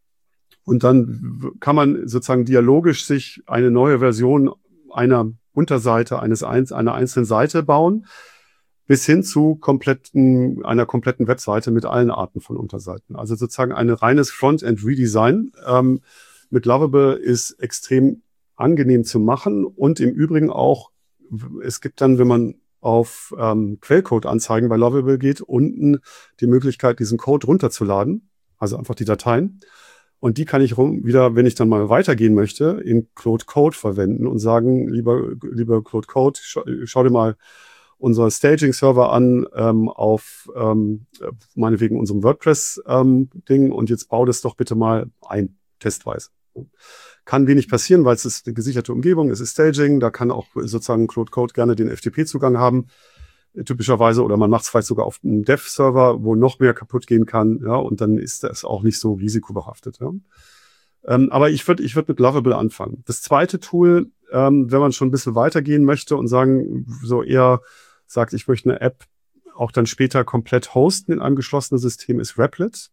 Und dann kann man sozusagen dialogisch sich eine neue Version einer Unterseite, eines einer einzelnen Seite bauen, bis hin zu kompletten, einer kompletten Webseite mit allen Arten von Unterseiten. Also sozusagen ein reines Frontend-Redesign ähm, mit Lovable ist extrem angenehm zu machen. Und im Übrigen auch, es gibt dann, wenn man auf ähm, Quellcode-Anzeigen bei Lovable geht, unten die Möglichkeit, diesen Code runterzuladen, also einfach die Dateien. Und die kann ich rum wieder, wenn ich dann mal weitergehen möchte, in Claude Code verwenden und sagen, lieber, lieber Claude Code, schau, schau dir mal unser Staging-Server an ähm, auf ähm, meinetwegen unserem WordPress-Ding ähm, und jetzt bau das doch bitte mal ein, testweise. Kann wenig passieren, weil es ist eine gesicherte Umgebung, es ist Staging, da kann auch sozusagen Claude Code gerne den F T P-Zugang haben, typischerweise, oder man macht es vielleicht sogar auf einem Dev-Server, wo noch mehr kaputt gehen kann, ja, und dann ist das auch nicht so risikobehaftet. Ja. Ähm, aber ich würde ich würd mit Lovable anfangen. Das zweite Tool, ähm, wenn man schon ein bisschen weitergehen möchte und sagen, so eher sagt, ich möchte eine App auch dann später komplett hosten in einem geschlossenen System, ist Replit.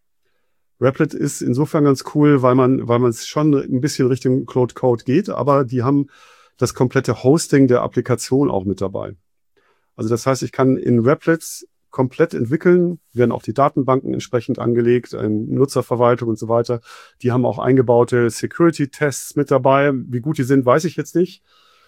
Replit ist insofern ganz cool, weil man, weil man es schon ein bisschen Richtung Claude Code geht, aber die haben das komplette Hosting der Applikation auch mit dabei. Also das heißt, ich kann in Replit komplett entwickeln, werden auch die Datenbanken entsprechend angelegt, Nutzerverwaltung und so weiter. Die haben auch eingebaute Security-Tests mit dabei. Wie gut die sind, weiß ich jetzt nicht.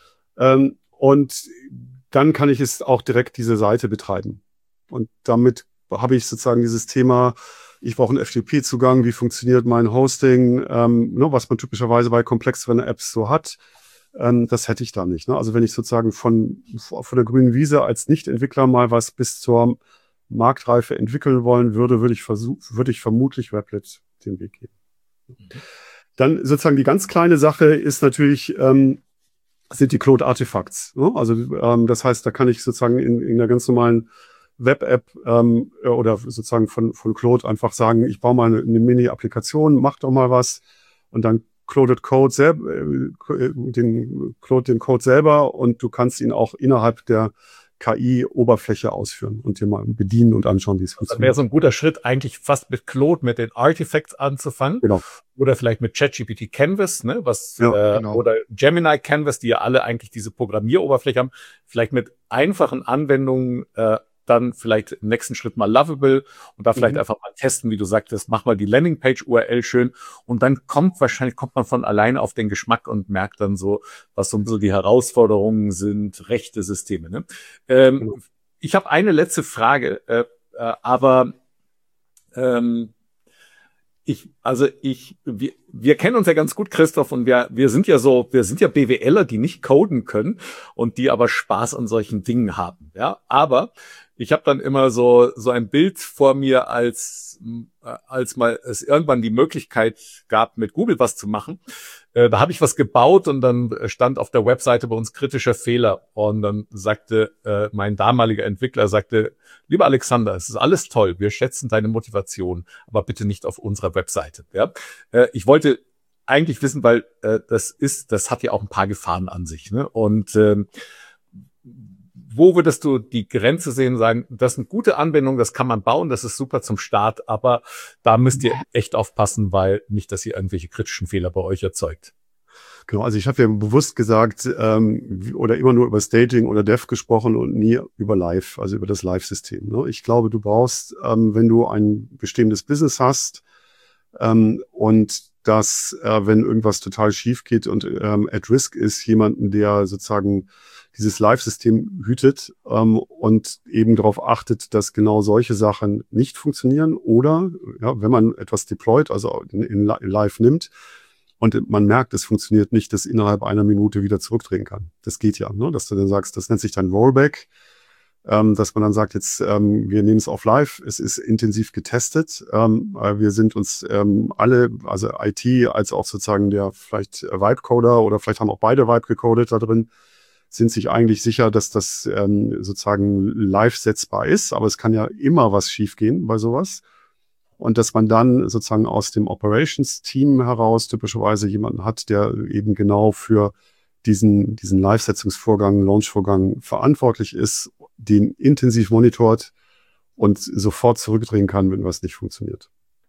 Und dann kann ich es auch direkt diese Seite betreiben. Und damit habe ich sozusagen dieses Thema, ich brauche einen F T P-Zugang, wie funktioniert mein Hosting, ähm, ne, was man typischerweise bei komplexeren Apps so hat. Ähm, das hätte ich da nicht. Ne? Also wenn ich sozusagen von, von der grünen Wiese als Nicht-Entwickler mal was bis zur Marktreife entwickeln wollen würde, würde ich, versuch, würde ich vermutlich Replit den Weg gehen. Mhm. Dann sozusagen die ganz kleine Sache ist natürlich, ähm, sind die Claude Artifacts. Ne? Also ähm, das heißt, da kann ich sozusagen in, in einer ganz normalen Web-App ähm, oder sozusagen von, von Claude einfach sagen, ich baue mal eine, eine Mini-Applikation, mach doch mal was und dann Claude Code selber, äh, den Claude den Code selber und du kannst ihn auch innerhalb der K I-Oberfläche ausführen und dir mal bedienen und anschauen, wie es funktioniert. Das wäre so ein guter Schritt, eigentlich fast mit Claude, mit den Artifacts anzufangen. Genau. Oder vielleicht mit ChatGPT Canvas, ne, was ja, äh, genau. oder Gemini Canvas, die ja alle eigentlich diese Programmieroberfläche haben. Vielleicht mit einfachen Anwendungen äh, dann vielleicht im nächsten Schritt mal Lovable und da vielleicht mhm. einfach mal testen, wie du sagtest, mach mal die Landingpage-U R L schön und dann kommt wahrscheinlich, kommt man von alleine auf den Geschmack und merkt dann so, was so ein bisschen die Herausforderungen sind, rechte Systeme. Ne? Ähm, genau. Ich habe eine letzte Frage, äh, äh, aber Ähm, Ich, also ich, wir, wir kennen uns ja ganz gut, Christoph, und wir, wir sind ja so, wir sind ja BWLer, die nicht coden können und die aber Spaß an solchen Dingen haben, ja. Aber ich habe dann immer so, so ein Bild vor mir, als, als mal es irgendwann die Möglichkeit gab, mit Google was zu machen. Äh, da habe ich was gebaut und dann stand auf der Webseite bei uns kritischer Fehler. Und dann sagte äh, mein damaliger Entwickler, sagte, lieber Alexander, es ist alles toll, wir schätzen deine Motivation, aber bitte nicht auf unserer Webseite. Ja? Äh, ich wollte eigentlich wissen, weil äh, das ist, das hat ja auch ein paar Gefahren an sich. Ne? Und ähm, wo würdest du die Grenze sehen, sagen, das sind gute Anwendungen, das kann man bauen, das ist super zum Start, aber da müsst ihr echt aufpassen, weil nicht, dass ihr irgendwelche kritischen Fehler bei euch erzeugt. Genau, also ich habe ja bewusst gesagt, ähm, oder immer nur über Staging oder Dev gesprochen und nie über Live, also über das Live-System. Ne? Ich glaube, du brauchst, ähm, wenn du ein bestehendes Business hast ähm, und dass, äh, wenn irgendwas total schief geht und ähm, at risk ist, jemanden, der sozusagen dieses Live-System hütet ähm, und eben darauf achtet, dass genau solche Sachen nicht funktionieren. Oder ja, wenn man etwas deployt, also in, in Live nimmt und man merkt, es funktioniert nicht, das innerhalb einer Minute wieder zurückdrehen kann. Das geht ja, ne? Dass du dann sagst, das nennt sich dann Rollback, ähm, dass man dann sagt, jetzt ähm, wir nehmen es auf Live, es ist intensiv getestet, ähm, wir sind uns ähm, alle, also I T als auch sozusagen der vielleicht Vibe-Coder oder vielleicht haben auch beide Vibe gecodet da drin, sind sich eigentlich sicher, dass das ähm, sozusagen live setzbar ist. Aber es kann ja immer was schiefgehen bei sowas. Und dass man dann sozusagen aus dem Operations-Team heraus typischerweise jemanden hat, der eben genau für diesen, diesen Live-Setzungsvorgang, Launch-Vorgang verantwortlich ist, den intensiv monitort und sofort zurückdrehen kann, wenn was nicht funktioniert.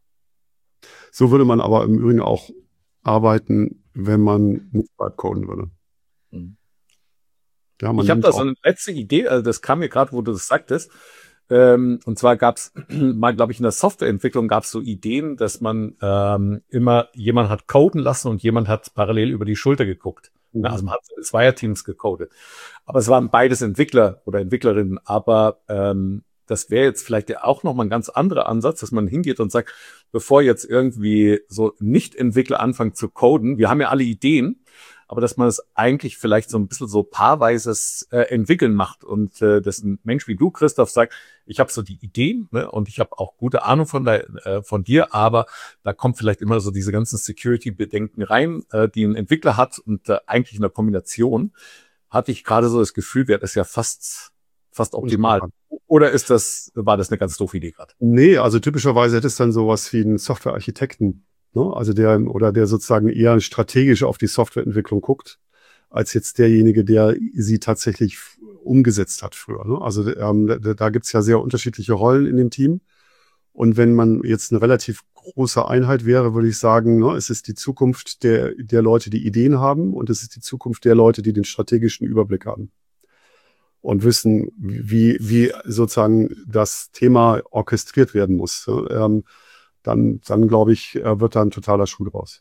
So würde man aber im Übrigen auch arbeiten, wenn man nicht Vibe coden würde. Mhm. Ja, man ich habe da so eine letzte Idee, also das kam mir gerade, wo du das sagtest. Ähm, und zwar gab es mal, glaube ich, in der Softwareentwicklung gab es so Ideen, dass man ähm, immer jemand hat coden lassen und jemand hat parallel über die Schulter geguckt. Mhm. Also man hat Zweierteams gecodet. Aber es waren beides Entwickler oder Entwicklerinnen. Aber ähm, das wäre jetzt vielleicht auch nochmal ein ganz anderer Ansatz, dass man hingeht und sagt, bevor jetzt irgendwie so Nicht-Entwickler anfangen zu coden, wir haben ja alle Ideen, aber dass man es eigentlich vielleicht so ein bisschen so paarweises äh, Entwickeln macht und äh, dass ein Mensch wie du, Christoph, sagt, ich habe so die Ideen, ne, und ich habe auch gute Ahnung von, der, äh, von dir, aber da kommt vielleicht immer so diese ganzen Security-Bedenken rein, äh, die ein Entwickler hat und äh, eigentlich in der Kombination hatte ich gerade so das Gefühl, wäre das ja fast fast optimal. Oder ist das, war das eine ganz doofe Idee gerade? Nee, also typischerweise hätte es dann sowas wie einen Softwarearchitekten, ne? Also der, oder der sozusagen eher strategisch auf die Softwareentwicklung guckt, als jetzt derjenige, der sie tatsächlich umgesetzt hat früher. Ne? Also ähm, da, da gibt's ja sehr unterschiedliche Rollen in dem Team. Und wenn man jetzt eine relativ große Einheit wäre, würde ich sagen, ne, es ist die Zukunft der, der Leute, die Ideen haben, und es ist die Zukunft der Leute, die den strategischen Überblick haben und wissen, wie, wie sozusagen das Thema orchestriert werden muss. Ähm, dann, dann glaube ich, wird da ein totaler Schuh draus.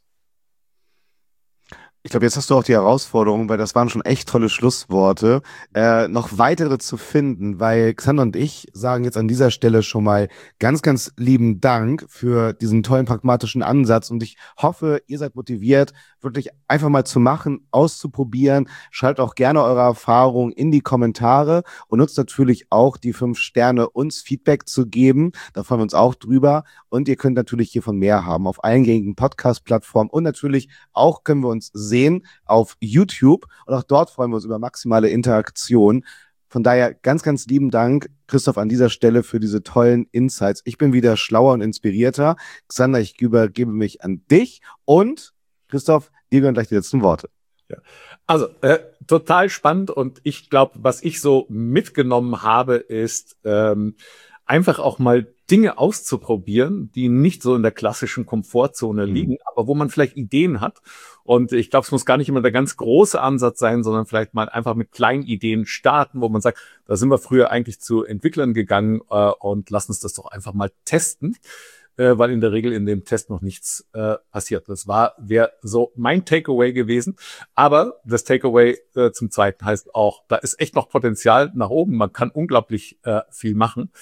Ich glaube, jetzt hast du auch die Herausforderung, weil das waren schon echt tolle Schlussworte, äh, noch weitere zu finden, weil Xander und ich sagen jetzt an dieser Stelle schon mal ganz, ganz lieben Dank für diesen tollen pragmatischen Ansatz und ich hoffe, ihr seid motiviert, wirklich einfach mal zu machen, auszuprobieren. Schreibt auch gerne eure Erfahrungen in die Kommentare und nutzt natürlich auch die fünf Sterne, uns Feedback zu geben. Da freuen wir uns auch drüber und ihr könnt natürlich hiervon mehr haben auf allen gängigen Podcast-Plattformen und natürlich auch können wir uns sehen auf YouTube und auch dort freuen wir uns über maximale Interaktion. Von daher ganz, ganz lieben Dank, Christoph, an dieser Stelle für diese tollen Insights. Ich bin wieder schlauer und inspirierter. Xander, ich übergebe mich an dich und Christoph, dir gehören gleich die letzten Worte. Ja. Also äh, total spannend und ich glaube, was ich so mitgenommen habe, ist ähm, einfach auch mal Dinge auszuprobieren, die nicht so in der klassischen Komfortzone liegen, mhm. aber wo man vielleicht Ideen hat. Und ich glaube, es muss gar nicht immer der ganz große Ansatz sein, sondern vielleicht mal einfach mit kleinen Ideen starten, wo man sagt, da sind wir früher eigentlich zu Entwicklern gegangen äh, und lassen uns das doch einfach mal testen, äh, weil in der Regel in dem Test noch nichts äh, passiert. Das war, wäre so mein Takeaway gewesen. Aber das Takeaway äh, zum Zweiten heißt auch, da ist echt noch Potenzial nach oben. Man kann unglaublich äh, viel machen.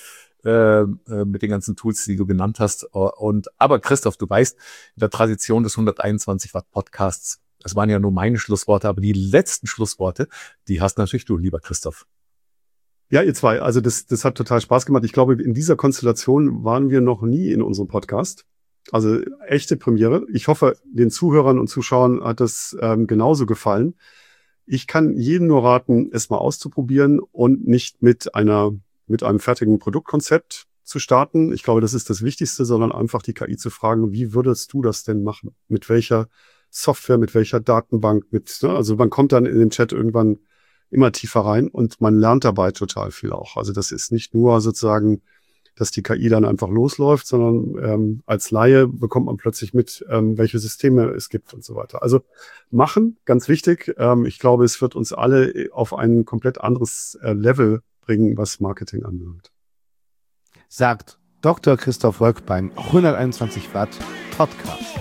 äh, mit den ganzen Tools, die du genannt hast. Und aber Christoph, du weißt, in der Tradition des hunderteinundzwanzig Watt Podcasts, das waren ja nur meine Schlussworte, aber die letzten Schlussworte, die hast natürlich du, lieber Christoph. Ja, ihr zwei, also das, das hat total Spaß gemacht. Ich glaube, in dieser Konstellation waren wir noch nie in unserem Podcast. Also echte Premiere. Ich hoffe, den Zuhörern und Zuschauern hat das ähm, genauso gefallen. Ich kann jedem nur raten, es mal auszuprobieren und nicht mit einer mit einem fertigen Produktkonzept zu starten. Ich glaube, das ist das Wichtigste, sondern einfach die K I zu fragen, wie würdest du das denn machen? Mit welcher Software, mit welcher Datenbank, mit, ne? Also man kommt dann in den Chat irgendwann immer tiefer rein und man lernt dabei total viel auch. Also das ist nicht nur sozusagen, dass die K I dann einfach losläuft, sondern ähm, als Laie bekommt man plötzlich mit, ähm, welche Systeme es gibt und so weiter. Also machen, ganz wichtig. Ähm, ich glaube, es wird uns alle auf ein komplett anderes äh, Level bringen, was Marketing anbelangt. Sagt Doktor Christoph Wolk beim hunderteinundzwanzig Watt Podcast.